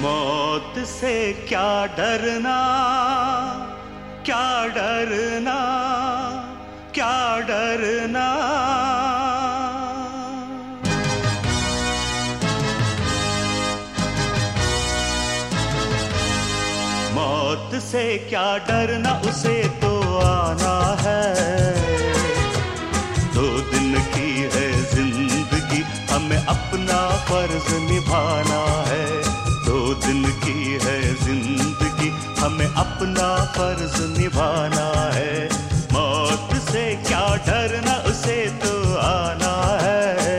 मौत से क्या डरना, क्या डरना, क्या डरना। मौत से क्या डरना, उसे तो आना है। 2 दिन की है जिंदगी, हमें अपना फर्ज निभाना है। 2 दिन की है जिंदगी, हमें अपना फर्ज निभाना है। मौत से क्या डरना, उसे तो आना है।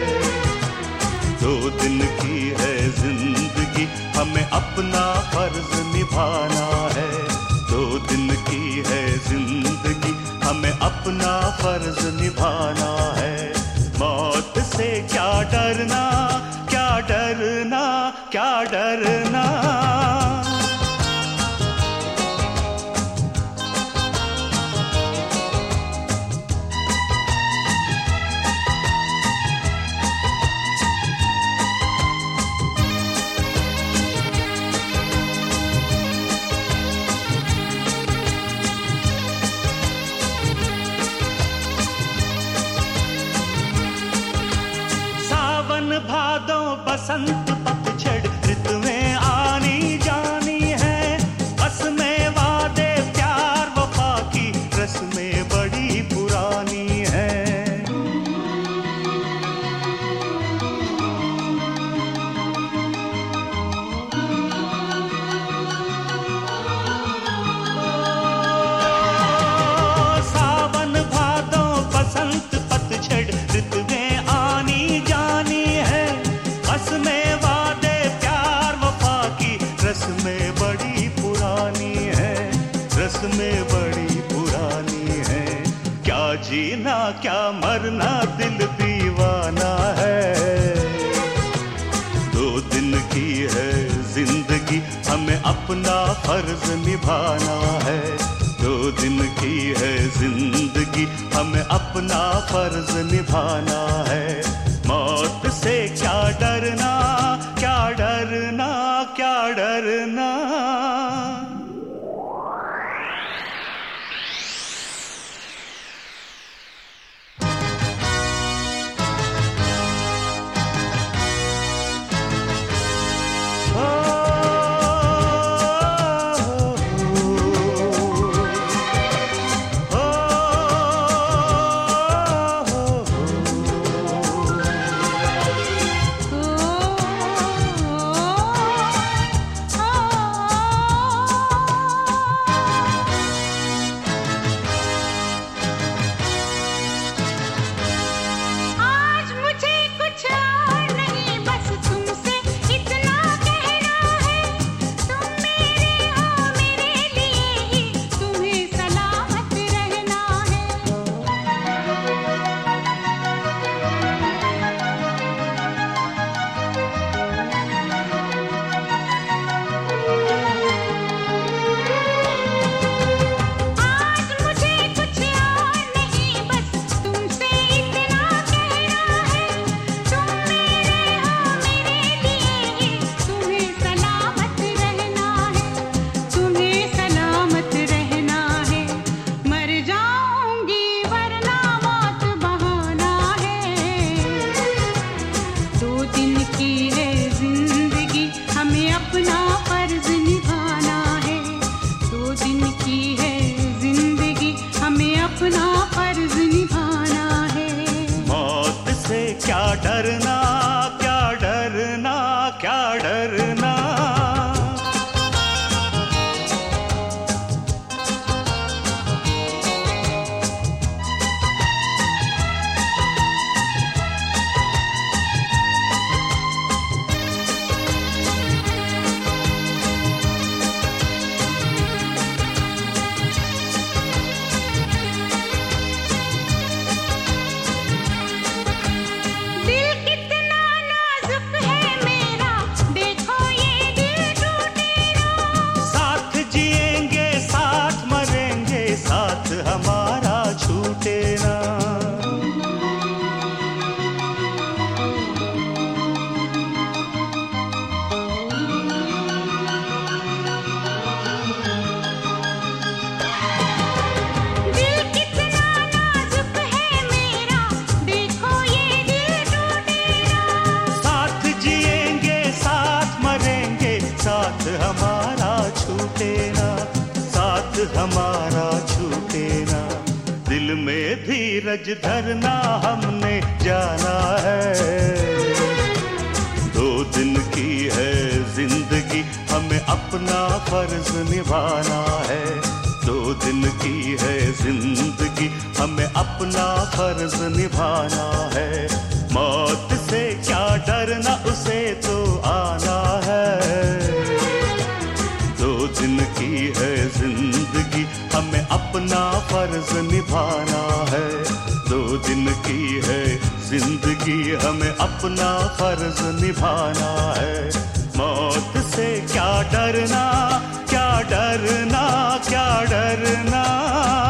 2 दिन की है जिंदगी, हमें अपना फर्ज निभाना है। 2 दिन की है जिंदगी, हमें अपना फर्ज निभाना है। मौत से क्या डरना, क्या डरना, क्या डरना। भादों बसंत पतझड़ ऋतुएं आनी जानी है। बस में वादे प्यार वफा की रस्में बड़ी पुरानी है। सावन भादों बसंत पतझड़ ऋतुएं आनी जानी है। बस में वादे प्यार वफा की रस्में बड़ी पुरानी है, रस्में बड़ी पुरानी है। क्या जीना क्या मरना, दिल दीवाना है। 2 दिन की है जिंदगी, हमें अपना फर्ज निभाना है। 2 दिन की है जिंदगी, हमें अपना फर्ज निभाना है। मौत से क्या डरना, क्या डरना, क्या डरना। क्या डरना, क्या डरना, क्या डरना। दिल कितना नाजुक है मेरा, देखो ये धीरज धरना हमने जाना है। 2 दिन की है जिंदगी, हमें अपना फर्ज निभाना है। 2 दिन की है जिंदगी, हमें अपना फर्ज निभाना है। मौत से क्या डरना, उसे तो आना है। 2 दिन की है जिंदगी, हमें अपना फर्ज निभाना है। 2 दिन की है जिंदगी, हमें अपना फर्ज निभाना है। मौत से क्या डरना, क्या डरना, क्या डरना।